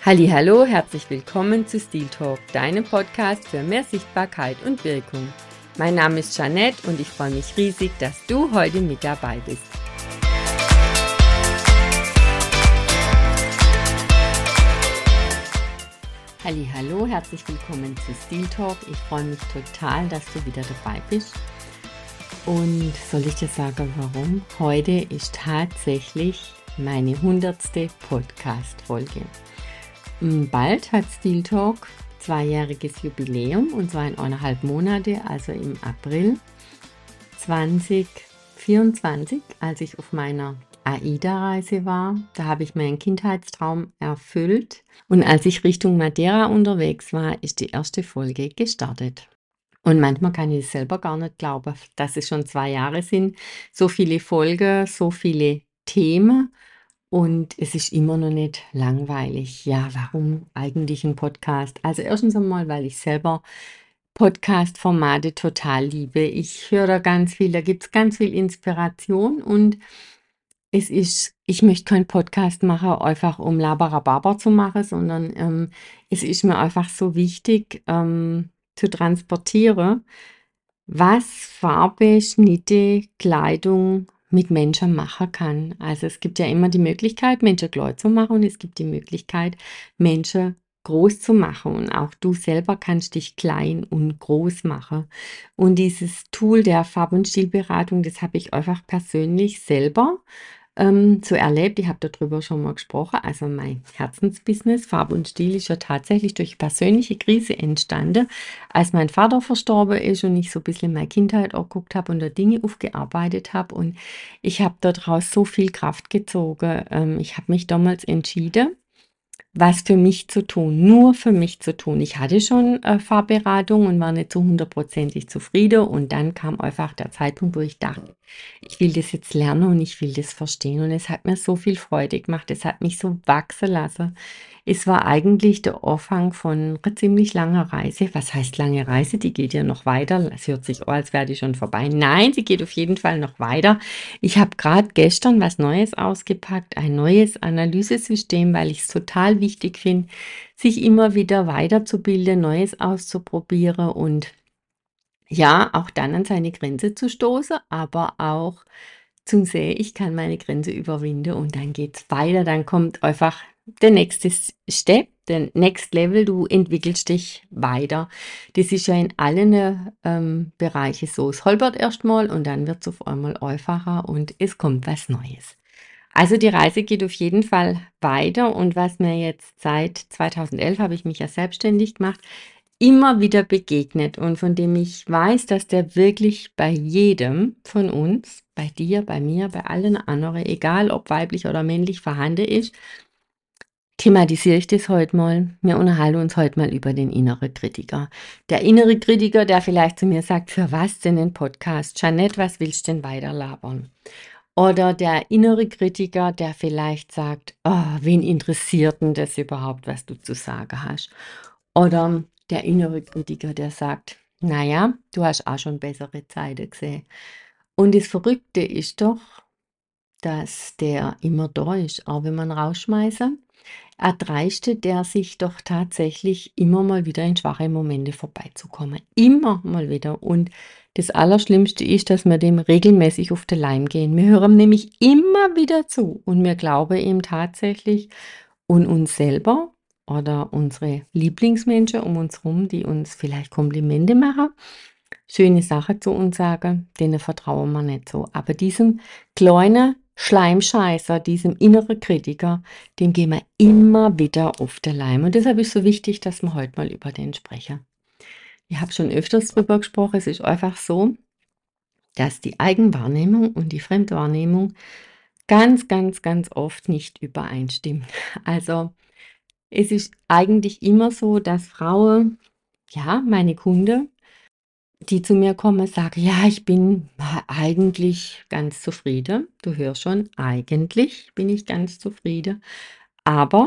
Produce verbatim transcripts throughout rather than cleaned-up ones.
Hallihallo, herzlich willkommen zu Steel Talk, deinem Podcast für mehr Sichtbarkeit und Wirkung. Mein Name ist Jeanette und ich freue mich riesig, dass du heute mit dabei bist. Hallihallo, herzlich willkommen zu Steel Talk. Ich freue mich total, dass du wieder dabei bist. Und soll ich dir sagen, warum? Heute ist tatsächlich meine hundertste Podcast-Folge. Bald hat Steel Talk zweijähriges Jubiläum und zwar in eineinhalb Monate, also im April zwanzig vierundzwanzig, als ich auf meiner AIDA-Reise war. Da habe ich meinen Kindheitstraum erfüllt und als ich Richtung Madeira unterwegs war, ist die erste Folge gestartet. Und manchmal kann ich es selber gar nicht glauben, dass es schon zwei Jahre sind, so viele Folgen, so viele Themen. Und es ist immer noch nicht langweilig. Ja, warum eigentlich ein Podcast? Also erstens einmal, weil ich selber Podcast-Formate total liebe. Ich höre da ganz viel, da gibt es ganz viel Inspiration und es ist, ich möchte keinen Podcast machen, einfach um Laberababa zu machen, sondern ähm, es ist mir einfach so wichtig ähm, zu transportieren, was Farbe, Schnitte, Kleidung mit Menschen machen kann. Also es gibt ja immer die Möglichkeit, Menschen klein zu machen und es gibt die Möglichkeit, Menschen groß zu machen. Und auch du selber kannst dich klein und groß machen. Und dieses Tool der Farb- und Stilberatung, das habe ich einfach persönlich selber ähm, so erlebt. Ich habe darüber schon mal gesprochen. Also mein Herzensbusiness, Farbe und Stil, ist ja tatsächlich durch persönliche Krise entstanden, als mein Vater verstorben ist und ich so ein bisschen meine Kindheit auch geguckt habe und da Dinge aufgearbeitet habe. Und ich habe daraus so viel Kraft gezogen. Ähm, ich habe mich damals entschieden, was für mich zu tun, nur für mich zu tun. Ich hatte schon äh, Fahrberatung und war nicht so hundertprozentig zufrieden und dann kam einfach der Zeitpunkt, wo ich dachte, ich will das jetzt lernen und ich will das verstehen und es hat mir so viel Freude gemacht, es hat mich so wachsen lassen. Es war eigentlich der Anfang von einer ziemlich langer Reise. Was heißt lange Reise? Die geht ja noch weiter. Es hört sich an, als wäre die schon vorbei. Nein, sie geht auf jeden Fall noch weiter. Ich habe gerade gestern was Neues ausgepackt, ein neues Analysesystem, weil ich es total wichtig finde, sich immer wieder weiterzubilden, Neues auszuprobieren und ja, auch dann an seine Grenze zu stoßen, aber auch zu sehen, ich kann meine Grenze überwinden und dann geht's weiter. Dann kommt einfach der nächste S- Step, der Next Level. Du entwickelst dich weiter. Das ist ja in allen ähm, Bereichen so. Es holpert erstmal und dann wird es auf einmal einfacher und es kommt was Neues. Also die Reise geht auf jeden Fall weiter und was mir jetzt seit zweitausendelf habe ich mich ja selbstständig gemacht, immer wieder begegnet und von dem ich weiß, dass der wirklich bei jedem von uns, bei dir, bei mir, bei allen anderen, egal ob weiblich oder männlich vorhanden ist, thematisiere ich das heute mal. Wir unterhalten uns heute mal über den inneren Kritiker. Der innere Kritiker, der vielleicht zu mir sagt, für was denn ein Podcast? Jeanette, was willst du denn weiter labern? Oder der innere Kritiker, der vielleicht sagt, oh, wen interessiert denn das überhaupt, was du zu sagen hast? Oder der innere Kritiker, der sagt, naja, du hast auch schon bessere Zeiten gesehen. Und das Verrückte ist doch, dass der immer da ist, auch wenn man rausschmeißen. Erdreistet der sich doch tatsächlich immer mal wieder in schwache Momente vorbeizukommen. Immer mal wieder. Und das Allerschlimmste ist, dass wir dem regelmäßig auf den Leim gehen. Wir hören nämlich immer wieder zu und wir glauben ihm tatsächlich und uns selber oder unsere Lieblingsmenschen um uns herum, die uns vielleicht Komplimente machen, schöne Sachen zu uns sagen, denen vertrauen wir nicht so. Aber diesem kleinen Schleimscheißer, diesem inneren Kritiker, dem gehen wir immer wieder auf den Leim. Und deshalb ist es so wichtig, dass wir heute mal über den sprechen. Ich habe schon öfters drüber gesprochen. Es ist einfach so, dass die Eigenwahrnehmung und die Fremdwahrnehmung ganz, ganz, ganz oft nicht übereinstimmen. Also es ist eigentlich immer so, dass Frauen, ja, meine Kunde, die zu mir kommen, sagen, ja, ich bin eigentlich ganz zufrieden. Du hörst schon, eigentlich bin ich ganz zufrieden. Aber,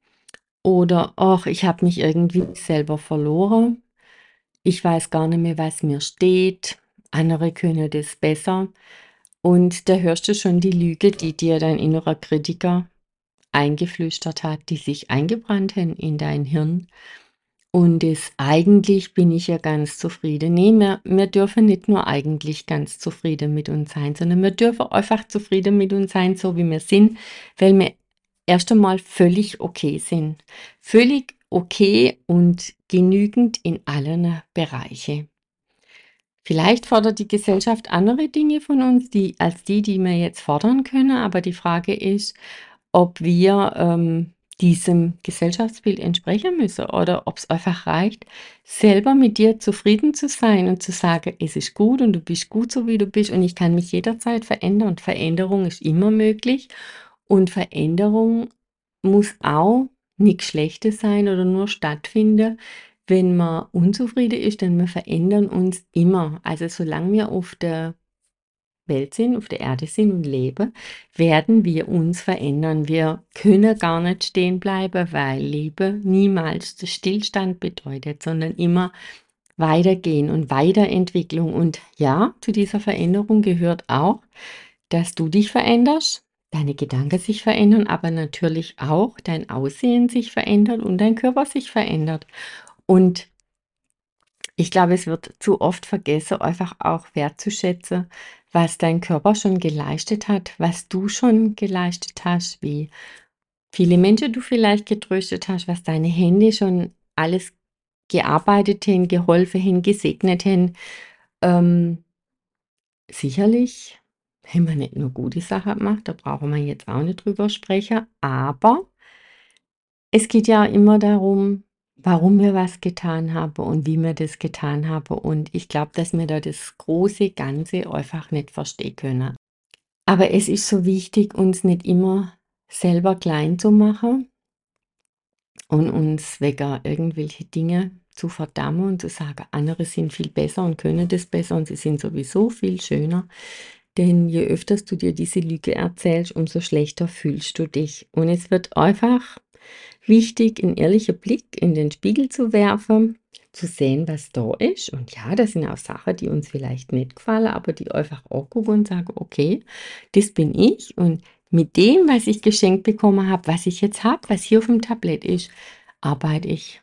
oder, ach, ich habe mich irgendwie selber verloren. Ich weiß gar nicht mehr, was mir steht. Andere können das besser. Und da hörst du schon die Lüge, die dir dein innerer Kritiker eingeflüstert hat, die sich eingebrannt haben in dein Hirn. Und das eigentlich bin ich ja ganz zufrieden. Ne, wir wir dürfen nicht nur eigentlich ganz zufrieden mit uns sein, sondern wir dürfen einfach zufrieden mit uns sein, so wie wir sind, weil wir erst einmal völlig okay sind. Völlig okay und genügend in allen Bereiche. Vielleicht fordert die Gesellschaft andere Dinge von uns, die als die, die wir jetzt fordern können, aber die Frage ist, ob wir, ähm, diesem Gesellschaftsbild entsprechen müssen oder ob es einfach reicht, selber mit dir zufrieden zu sein und zu sagen: „Es ist gut und du bist gut so, wie du bist und ich kann mich jederzeit verändern und Veränderung ist immer möglich und Veränderung muss auch nix Schlechtes sein oder nur stattfinden, wenn man unzufrieden ist, denn wir verändern uns immer. Also, solange wir auf der Welt sind, auf der Erde sind und leben, werden wir uns verändern. Wir können gar nicht stehen bleiben, weil Leben niemals der Stillstand bedeutet, sondern immer weitergehen und Weiterentwicklung. Und ja, zu dieser Veränderung gehört auch, dass du dich veränderst, deine Gedanken sich verändern, aber natürlich auch dein Aussehen sich verändert und dein Körper sich verändert. Und ich glaube, es wird zu oft vergessen, einfach auch wertzuschätzen, was dein Körper schon geleistet hat, was du schon geleistet hast, wie viele Menschen du vielleicht getröstet hast, was deine Hände schon alles gearbeitet haben, geholfen haben, gesegnet haben. Ähm, sicherlich haben wir nicht nur gute Sachen gemacht, da brauchen wir jetzt auch nicht drüber sprechen, aber es geht ja immer darum, warum wir was getan haben und wie wir das getan haben. Und ich glaube, dass wir da das große Ganze einfach nicht verstehen können. Aber es ist so wichtig, uns nicht immer selber klein zu machen und uns wegen irgendwelche Dinge zu verdammen und zu sagen, andere sind viel besser und können das besser und sie sind sowieso viel schöner. Denn je öfters du dir diese Lüge erzählst, umso schlechter fühlst du dich. Und es wird einfach wichtig, 'n ehrlichen Blick in den Spiegel zu werfen, zu sehen, was da ist. Und ja, das sind auch Sachen, die uns vielleicht nicht gefallen, aber die einfach angucken und sagen: „Okay, das bin ich und mit dem, was ich geschenkt bekommen habe, was ich jetzt habe, was hier aufm Tablett ist, arbeite ich.“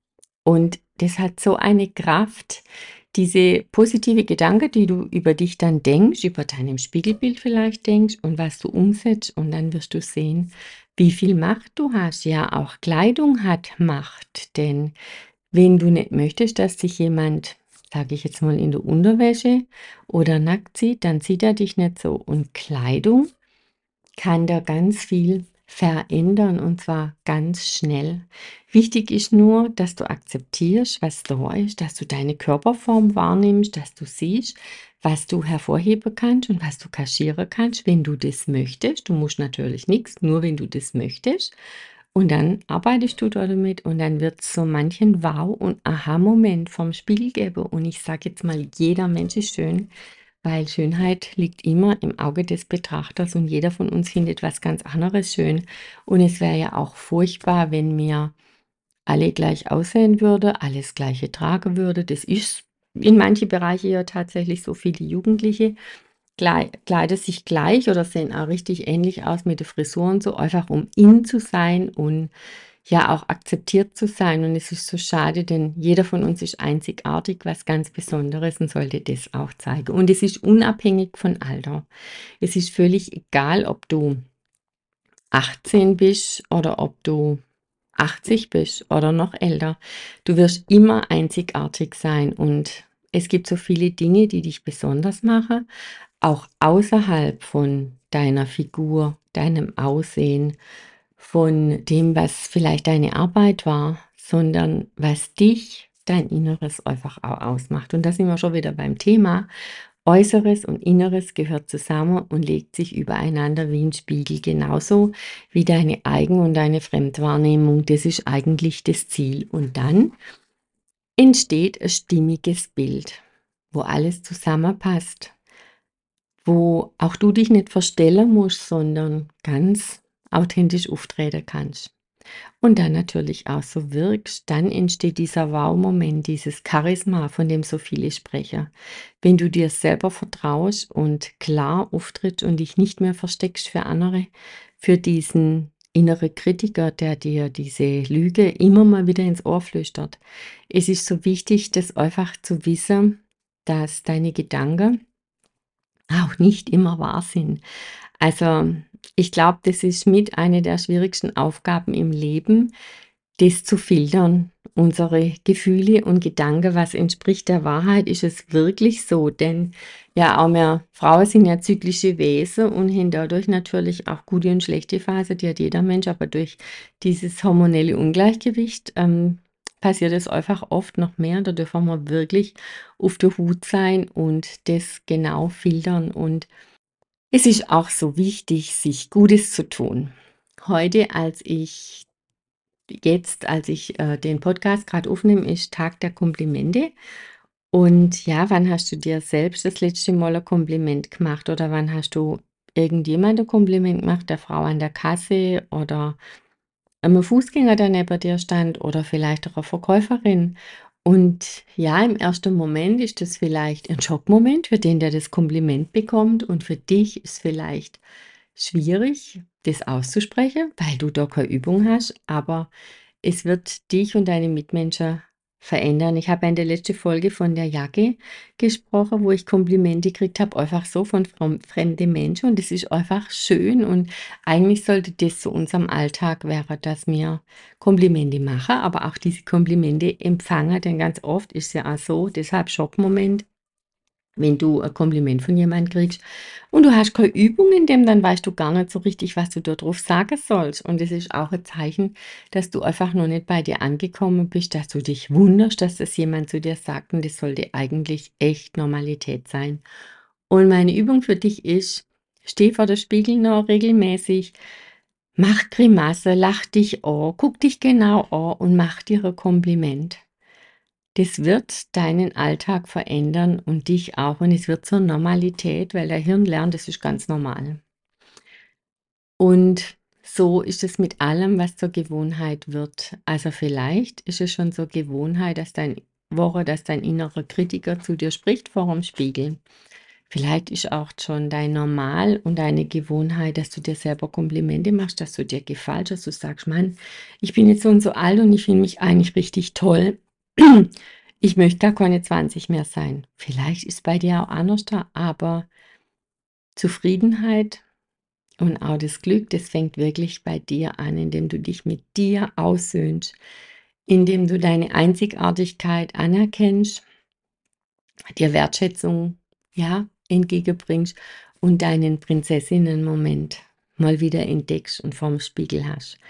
Und das hat so eine Kraft, diese positive Gedanke, die du über dich dann denkst, über deinem Spiegelbild vielleicht denkst und was du umsetzt und dann wirst du sehen, wie viel Macht du hast. Ja, auch Kleidung hat Macht, denn wenn du nicht möchtest, dass dich jemand, sage ich jetzt mal, in der Unterwäsche oder nackt sieht, dann sieht er dich nicht so. Und Kleidung kann da ganz viel verändern und zwar ganz schnell. Wichtig ist nur, dass du akzeptierst, was da ist, dass du deine Körperform wahrnimmst, dass du siehst, was du hervorheben kannst und was du kaschieren kannst, wenn du das möchtest. Du musst natürlich nichts, nur wenn du das möchtest. Und dann arbeitest du da damit und dann wird's so manchen Wow und Aha-Moment vorm Spiegel geben. Und ich sage jetzt mal, jeder Mensch ist schön, weil Schönheit liegt immer im Auge des Betrachters und jeder von uns findet was ganz anderes schön. Und es wäre ja auch furchtbar, wenn wir alle gleich aussehen würden, alles Gleiche tragen würde. Das ist in manche Bereiche ja tatsächlich so. Viele Jugendliche klei kleiden sich gleich oder sehen auch richtig ähnlich aus mit der Frisur und so, einfach um in zu sein und ja auch akzeptiert zu sein. Und es ist so schade, denn jeder von uns ist einzigartig, was ganz Besonderes und sollte das auch zeigen. Und es ist unabhängig von Alter. Es ist völlig egal, ob du achtzehn bist oder ob du achtzig bist oder noch älter. Du wirst immer einzigartig sein und es gibt so viele Dinge, die dich besonders machen, auch außerhalb von deiner Figur, deinem Aussehen, von dem, was vielleicht deine Arbeit war, sondern was dich, dein Inneres einfach auch ausmacht. Und da sind wir schon wieder beim Thema. Äußeres und Inneres gehört zusammen und legt sich übereinander wie ein Spiegel, genauso wie deine Eigen- und deine Fremdwahrnehmung. Das ist eigentlich das Ziel. Und dann entsteht ein stimmiges Bild, wo alles zusammenpasst, wo auch du dich nicht verstellen musst, sondern ganz authentisch auftreten kannst. Und dann natürlich auch so wirkst, dann entsteht dieser Wow-Moment, dieses Charisma, von dem so viele sprechen. Wenn du dir selber vertraust und klar auftrittst und dich nicht mehr versteckst für andere, für diesen innere Kritiker, der dir diese Lüge immer mal wieder ins Ohr flüstert. Es ist so wichtig, das einfach zu wissen, dass deine Gedanken auch nicht immer wahr sind. Also, ich glaube, das ist mit eine der schwierigsten Aufgaben im Leben, das zu filtern, unsere Gefühle und Gedanken, was entspricht der Wahrheit? Ist es wirklich so? Denn ja, auch wir Frauen sind ja zyklische Wesen und haben dadurch natürlich auch gute und schlechte Phasen, die hat jeder Mensch, aber durch dieses hormonelle Ungleichgewicht ähm, passiert es einfach oft noch mehr. Da dürfen wir wirklich auf der Hut sein und das genau filtern. Und es ist auch so wichtig, sich Gutes zu tun. Heute, als ich jetzt, als ich äh, den Podcast gerade aufnehme, ist Tag der Komplimente. Und ja, wann hast du dir selbst das letzte Mal ein Kompliment gemacht oder wann hast du irgendjemand ein Kompliment gemacht, der Frau an der Kasse oder einem Fußgänger, der neben dir stand oder vielleicht auch eine Verkäuferin? Und ja, im ersten Moment ist das vielleicht ein Schockmoment für den, der das Kompliment bekommt und für dich ist vielleicht schwierig, das auszusprechen, weil du da keine Übung hast, aber es wird dich und deine Mitmenschen verändern. Ich habe ja in der letzten Folge von der Jacke gesprochen, wo ich Komplimente gekriegt habe, einfach so von fromm fremden Menschen und das ist einfach schön und eigentlich sollte das zu unserem Alltag wäre, dass wir Komplimente machen, aber auch diese Komplimente empfangen, denn ganz oft ist ja auch so, deshalb Schockmoment, wenn du ein Kompliment von jemand kriegst und du hast keine Übung in dem, dann weißt du gar nicht so richtig, was du da drauf sagen sollst. Und das ist auch ein Zeichen, dass du einfach noch nicht bei dir angekommen bist, dass du dich wunderst, dass das jemand zu dir sagt und das sollte eigentlich echt Normalität sein. Und meine Übung für dich ist, steh vor der Spiegel noch regelmäßig, mach Grimasse, lach dich an, guck dich genau an und mach dir ein Kompliment. Das wird deinen Alltag verändern und dich auch und es wird zur Normalität, weil dein Hirn lernt, das ist ganz normal. Und so ist es mit allem, was zur Gewohnheit wird. Also vielleicht ist es schon so Gewohnheit, dass dein Woche, dass dein innerer Kritiker zu dir spricht vor dem Spiegel. Vielleicht ist auch schon dein Normal und deine Gewohnheit, dass du dir selber Komplimente machst, dass du dir gefällst, dass du sagst, Mann, ich bin jetzt so und so alt und ich finde mich eigentlich richtig toll. Ich möchte gar keine zwanzig mehr sein. Vielleicht ist bei dir auch anders da, aber Zufriedenheit und auch das Glück, das fängt wirklich bei dir an, indem du dich mit dir aussöhnst, indem du deine Einzigartigkeit anerkennst, dir Wertschätzung, ja, entgegenbringst und deinen Prinzessinnen-Moment mal wieder entdeckst und vorm Spiegel hast.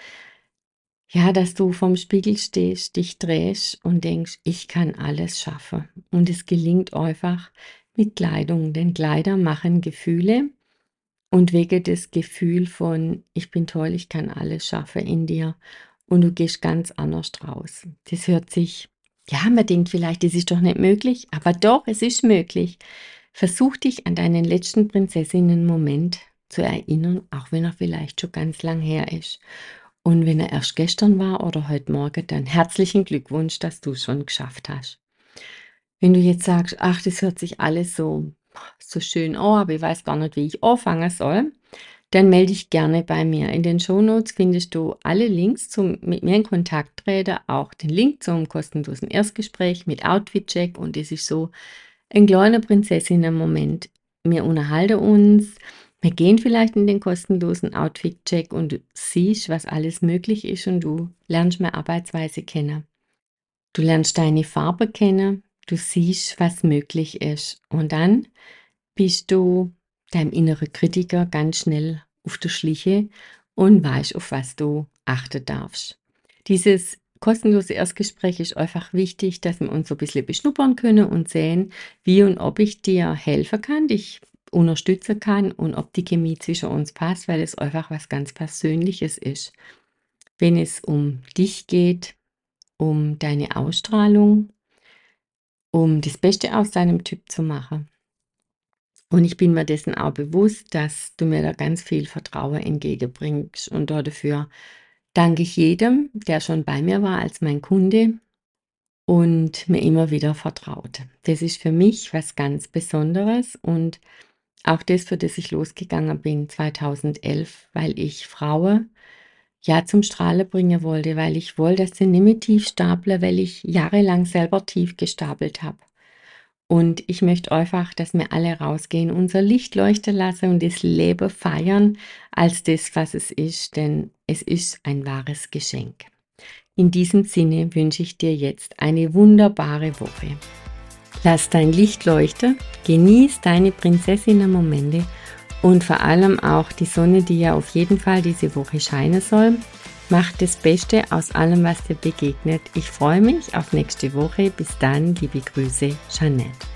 Ja, dass du vorm Spiegel stehst, dich drehst und denkst: „Ich kann alles schaffen.“ Und es gelingt einfach mit Kleidung, denn Kleider machen Gefühle und wecke das Gefühl von: „Ich bin toll, ich kann alles schaffen“ in dir und du gehst ganz anders raus. Das hört sich ja, man denkt vielleicht, das ist doch nicht möglich, aber doch, es ist möglich. Versuch dich an deinen letzten Prinzessinnen-Moment zu erinnern, auch wenn er vielleicht schon ganz lang her ist. Und wenn er erst gestern war oder heute Morgen, dann herzlichen Glückwunsch, dass du schon geschafft hast. Wenn du jetzt sagst: „Ach, das hört sich alles so so schön an, aber ich weiß gar nicht, wie ich anfangen soll“, dann melde dich gerne bei mir. In den Shownotes findest du alle Links zum mit mir in Kontakt treten, auch den Link zum kostenlosen Erstgespräch mit Outfit-Check und das ist so ein kleiner Prinzessinnen-Moment. Wir unterhalten uns, wir gehen vielleicht in den kostenlosen Outfit-Check und du siehst, was alles möglich ist und du lernst meine Arbeitsweise kennen. Du lernst deine Farbe kennen, du siehst, was möglich ist und dann bist du deinem inneren Kritiker ganz schnell auf der Schliche und weißt, auf was du achten darfst. Dieses kostenlose Erstgespräch ist einfach wichtig, dass wir uns so ein bisschen beschnuppern können und sehen, wie und ob ich dir helfen kann, dich unterstützen kann und ob die Chemie zwischen uns passt, weil es einfach was ganz Persönliches ist. Wenn es um dich geht, um deine Ausstrahlung, um das Beste aus deinem Typ zu machen. Und ich bin mir dessen auch bewusst, dass du mir da ganz viel Vertrauen entgegenbringst. Und dafür danke ich jedem, der schon bei mir war als mein Kunde und mir immer wieder vertraut. Das ist für mich was ganz Besonderes und auch das, für das ich losgegangen bin zweitausendelf, weil ich Frauen ja, zum Strahlen bringen wollte, weil ich wollte, dass sie nicht mehr tief stapeln, weil ich jahrelang selber tief gestapelt habe. Und ich möchte einfach, dass wir alle rausgehen, unser Licht leuchten lassen und das Leben feiern als das, was es ist, denn es ist ein wahres Geschenk. In diesem Sinne wünsche ich dir jetzt eine wunderbare Woche. Lass dein Licht leuchten, genieß deine Prinzessinnen-Momente und vor allem auch die Sonne, die ja auf jeden Fall diese Woche scheinen soll. Mach das Beste aus allem, was dir begegnet. Ich freue mich auf nächste Woche. Bis dann, liebe Grüße, Jeanette.